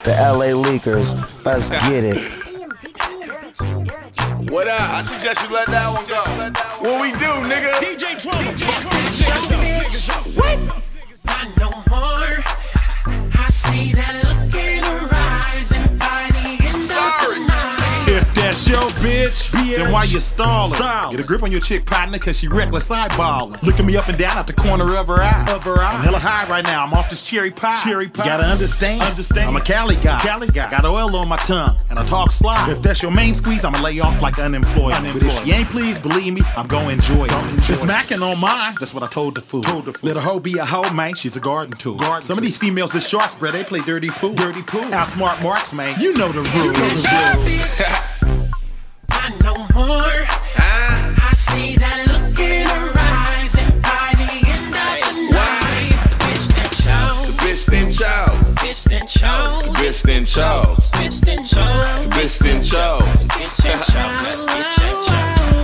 the LA Leakers. Let's get it. What up? I suggest you let that one go. What we do, nigga? DJ Drama. What? Not no more. I see that look in her eyes, and by the end of the night. If that's your bitch, then why you stalling? Get a grip on your chick partner, cause she reckless eyeballing. Looking me up and down at the corner of her eye. I'm hella high right now, I'm off this cherry pie. You gotta understand. I'm a Cali guy. Got oil on my tongue, and I talk sly. If that's your main squeeze, I'ma lay you off like unemployed. But if you ain't pleased, believe me, I'm gonna enjoy it. Just smacking on mine, that's what I told the fool. Let a hoe be a hoe, man, she's a garden tool. Some of these females is sharks, bruh, they play dirty pool. Outsmart marks, man, you know the rules. Not no more. I see that look in her eyes, and by the end of the night, the bitch then chose. The bitch then chose. Bitch then chose. The bitch then chose. Bitch then chose. The bitch then chose. Bitch then chose. Bitch then chose.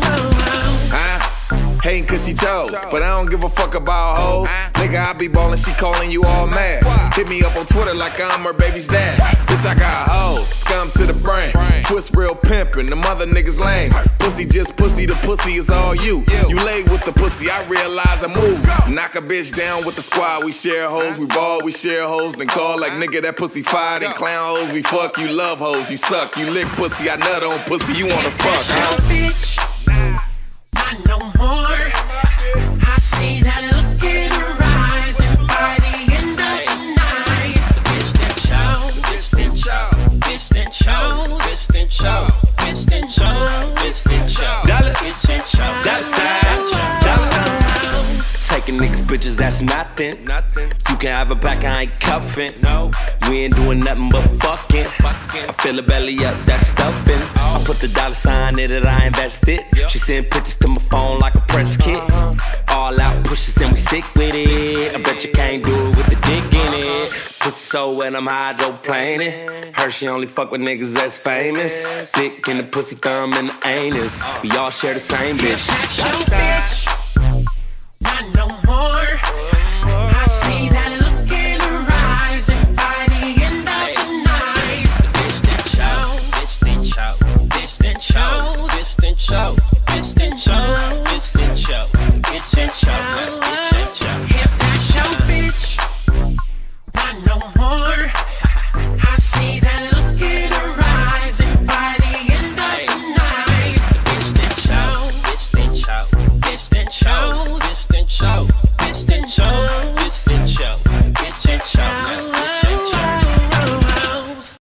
Hating cause she chose, but I don't give a fuck about hoes. Nigga, I be ballin', she callin' you all mad. Hit me up on Twitter like I'm her baby's dad. Bitch, I got hoes, scum to the brain. Twist real pimpin', them other niggas lame. Pussy just pussy, the pussy is all you. You lay with the pussy, I realize I move. Knock a bitch down with the squad, we share hoes. We ball, we share hoes, then call like nigga that pussy fired. And clown hoes, we fuck, you love hoes, you suck. You lick pussy, I nut on pussy, you wanna fuck, huh? Bitch, not no more. I see that look in her eyes, and by the end of the night, the bitch then chose. Bitch then chose. Bitch then chose. Bitch then chose. Bitch then chose. Bitch then chose. Bitch then chose. Taking niggas bitches, that's nothing. You can have a back, I ain't cuffin'. No, we ain't doing nothing but fucking. I fill a belly up, that's stuffing. I put the dollar sign in it, I invested. She send pictures to my phone like a press kit. All out pushes and we sick with it. I bet you can't do it with the dick in it. Pussy so wet, I'm hydroplaning. Her, she only fuck with niggas that's famous. Dick in the pussy, thumb in the anus. We all share the same bitch. That's your bitch. Not no more. I see that look in her eyes, and by the end of the night, the bitch then chose. Bitch then chose. Bitch then chose. Bitch then chose.